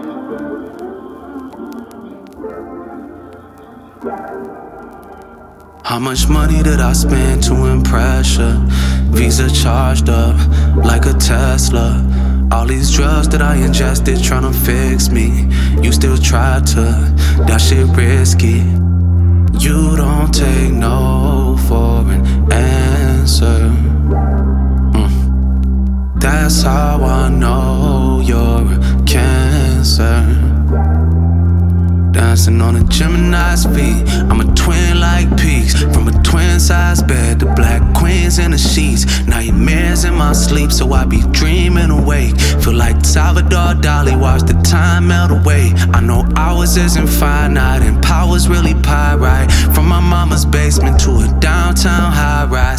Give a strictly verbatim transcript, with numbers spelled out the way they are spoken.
How much money did I spend to impress ya? Visa charged up like a Tesla. All these drugs that I ingested tryna fix me. You still try to, that shit risky. You don't take no for an answer. mm. That's how I know you're a cancer. Dancing on a Gemini's feet. I'm a twin like peaks. From a twin size bed to black queens in the sheets. Nightmares in my sleep, so I be dreaming awake. Feel like Salvador Dali, watch the time melt away. I know hours isn't finite and power's really pyrite. From my mama's basement to a downtown high rise.